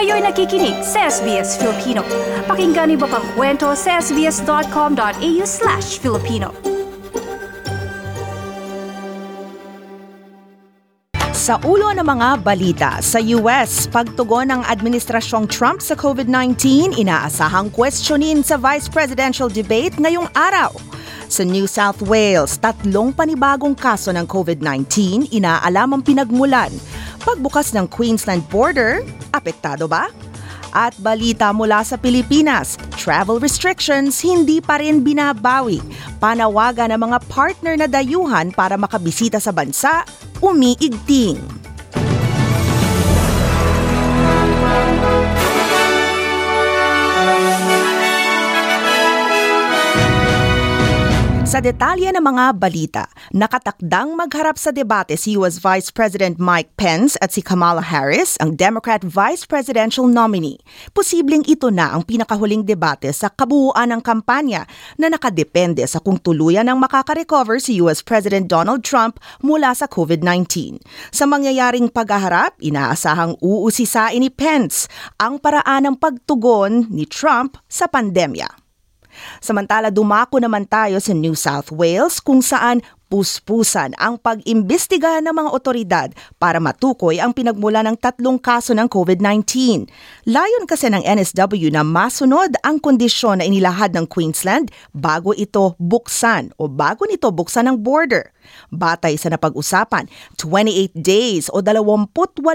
Kayo'y nakikinig sa SBS Filipino. Pakinggan niyo pa ang kwento sa sbs.com.au/Filipino. Sa ulo ng mga balita, sa US, pagtugon ng Administrasyong Trump sa COVID-19, inaasahang questionin sa vice presidential debate ngayong araw. Sa New South Wales, 3 panibagong kaso ng COVID-19 inaalam ang pinagmulan. Pagbukas ng Queensland border, apektado ba? At balita mula sa Pilipinas, travel restrictions hindi pa rin binabawi. Panawagan ng mga partner na dayuhan para makabisita sa bansa, umiigting. Sa detalye ng mga balita, nakatakdang magharap sa debate si US Vice President Mike Pence at si Kamala Harris, ang Democrat Vice Presidential nominee. Posibleng ito na ang pinakahuling debate sa kabuuan ng kampanya na nakadepende sa kung tuluyan ang makaka-recover si US President Donald Trump mula sa COVID-19. Sa mangyayaring paghaharap, inaasahang uusisain ni Pence ang paraan ng pagtugon ni Trump sa pandemya. Samantala, dumako naman tayo sa New South Wales kung saan puspusan ang pag-imbestiga ng mga otoridad para matukoy ang pinagmula ng 3 kaso ng COVID-19. Layon kasi ng NSW na masunod ang kondisyon na inilahad ng Queensland bago nito buksan ng border. Batay sa napag-usapan, 28 days o 28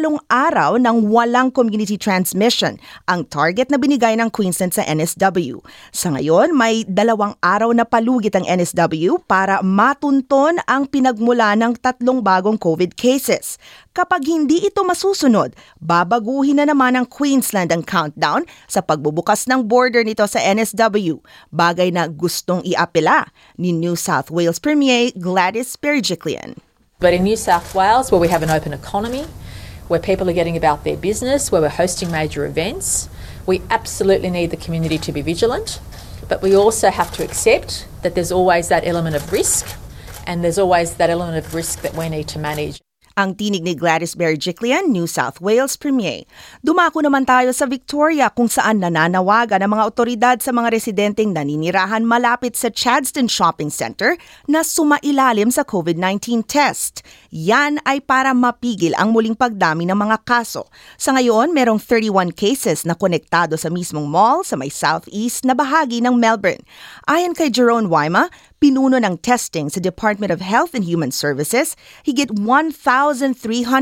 araw ng walang community transmission ang target na binigay ng Queensland sa NSW. Sa ngayon, may 2 araw na palugit ang NSW para matunton ang pinagmula ng 3 bagong COVID cases. Kapag hindi ito masusunod, babaguhin na naman ng Queensland ang countdown sa pagbubukas ng border nito sa NSW, bagay na gustong iapela ni New South Wales Premier Gladys Berejiklian. But in New South Wales, where we have an open economy, where people are getting about their business, where we're hosting major events, we absolutely need the community to be vigilant, but we also have to accept that there's always that element of risk, and there's always that element of risk that we need to manage. Ang tinig ni Gladys Berejiklian, New South Wales Premier. Dumako naman tayo sa Victoria kung saan nananawagan ang mga otoridad sa mga residenteng naninirahan malapit sa Chadstone Shopping Centre na sumailalim sa COVID-19 test. Yan ay para mapigil ang muling pagdami ng mga kaso. Sa ngayon, merong 31 cases na konektado sa mismong mall sa may southeast na bahagi ng Melbourne. Ayon kay Jerome Wyma, pinuno ng testing sa Department of Health and Human Services, higit 1,300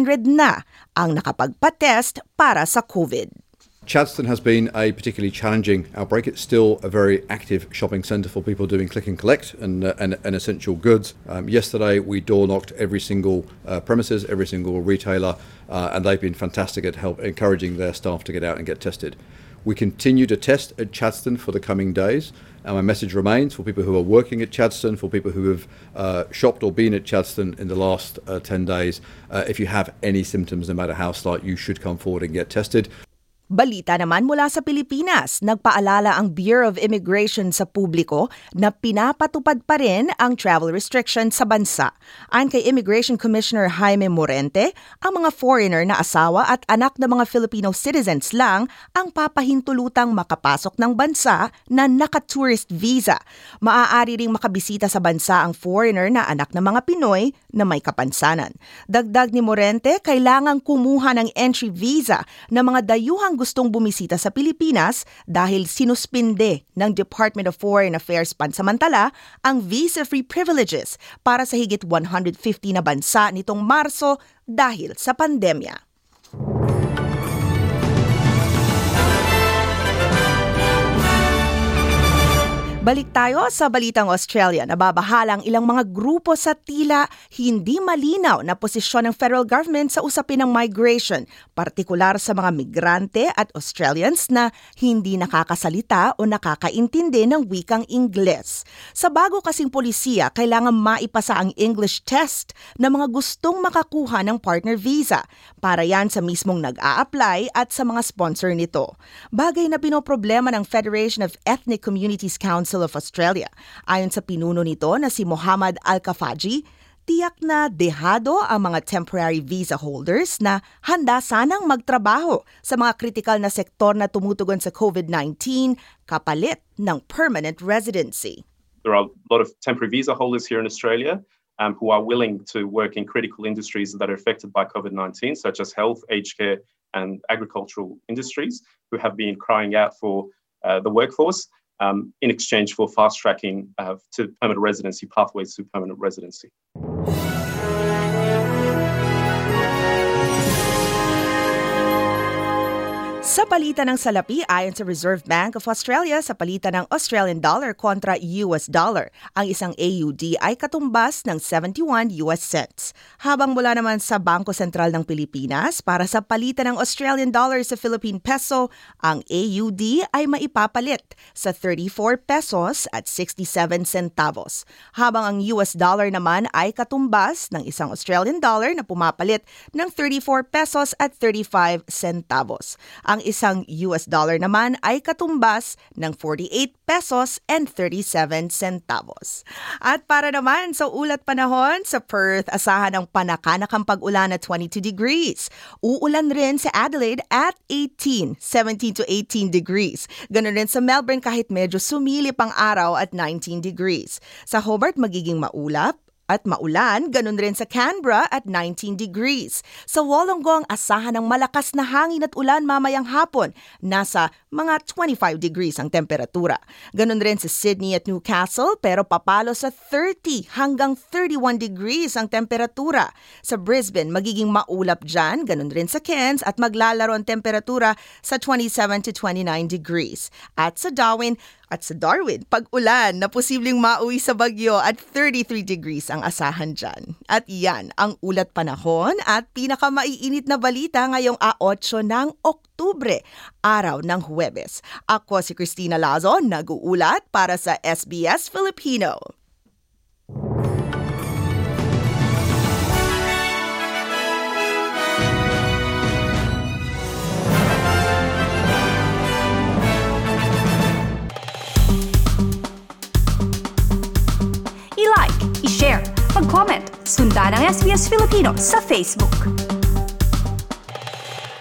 na ang nakapagpa-test para sa COVID. Chadstone has been a particularly challenging outbreak. It's still a very active shopping centre for people doing click and collect and essential goods. Yesterday we door knocked every single premises, every single retailer, and they've been fantastic at encouraging their staff to get out and get tested. We continue to test at Chadstone for the coming days. And my message remains for people who are working at Chadstone, for people who have shopped or been at Chadstone in the last 10 days, if you have any symptoms, no matter how slight, you should come forward and get tested. Balita naman mula sa Pilipinas, nagpaalala ang Bureau of Immigration sa publiko na pinapatupad pa rin ang travel restrictions sa bansa. Ayon kay Immigration Commissioner Jaime Morente, ang mga foreigner na asawa at anak ng mga Filipino citizens lang ang papahintulutang makapasok ng bansa na naka-tourist visa. Maaari ring makabisita sa bansa ang foreigner na anak ng mga Pinoy na may kapansanan. Dagdag ni Morente, kailangang kumuha ng entry visa ng mga dayuhang gustong bumisita sa Pilipinas dahil sinuspinde ng Department of Foreign Affairs pansamantala ang visa-free privileges para sa higit 150 na bansa nitong Marso dahil sa pandemya. Balik tayo sa balitang Australia. Nababahala ang ilang mga grupo sa tila hindi malinaw na posisyon ng federal government sa usapin ng migration, partikular sa mga migrante at Australians na hindi nakakasalita o nakakaintindi ng wikang Ingles. Sa bago kasing polisiya, kailangan maipasa ang English test ng mga gustong makakuha ng partner visa. Para yan sa mismong nag-a-apply at sa mga sponsor nito. Bagay na pinoproblema ng Federation of Ethnic Communities Council of Australia. Ayon sa pinuno nito na si Muhammad Al-Kafaji, tiyak na dehado ang mga temporary visa holders na handa sanang magtrabaho sa mga kritikal na sektor na tumutugon sa COVID-19 kapalit ng permanent residency. There are a lot of temporary visa holders here in Australia who are willing to work in critical industries that are affected by COVID-19, such as health, aged care, and agricultural industries, who have been crying out for the workforce in exchange for fast-tracking to permanent residency, pathways to permanent residency. Sa palitan ng salapi, ayon sa Reserve Bank of Australia, sa palitan ng Australian dollar kontra US dollar, ang isang AUD ay katumbas ng 71 US cents. Habang mula naman sa Bangko Sentral ng Pilipinas, para sa palitan ng Australian dollar sa Philippine peso, ang AUD ay maipapalit sa 34 pesos at 67 centavos. Habang ang US dollar naman ay katumbas ng isang Australian dollar na pumapalit ng 34 pesos at 35 centavos. Ang isang US dollar naman ay katumbas ng 48 pesos and 37 centavos. At para naman sa ulat panahon, sa Perth, asahan ang panakanakang pag-ulan at 22 degrees. Uulan rin sa Adelaide at 17 to 18 degrees. Ganun rin sa Melbourne kahit medyo sumilip ang araw at 19 degrees. Sa Hobart, magiging maulap at maulan, ganun rin sa Canberra at 19 degrees. Sa Wollongong, asahan ng malakas na hangin at ulan mamayang hapon. Nasa mga 25 degrees ang temperatura. Ganun rin sa Sydney at Newcastle, pero papalo sa 30 hanggang 31 degrees ang temperatura. Sa Brisbane, magiging maulap dyan, ganun rin sa Cairns, at maglalaro ang temperatura sa 27 to 29 degrees. At sa Darwin, pag-ulan na posibleng mauwi sa bagyo at 33 degrees ang asahan dyan. At yan ang ulat panahon at pinakamaiinit na balita ngayong 8 ng Oktubre, araw ng Huwebes. Ako si Christina Lazo, nag-uulat para sa SBS Filipino. I-like, i-share, mag-comment, sundan ang SBS Filipino sa Facebook.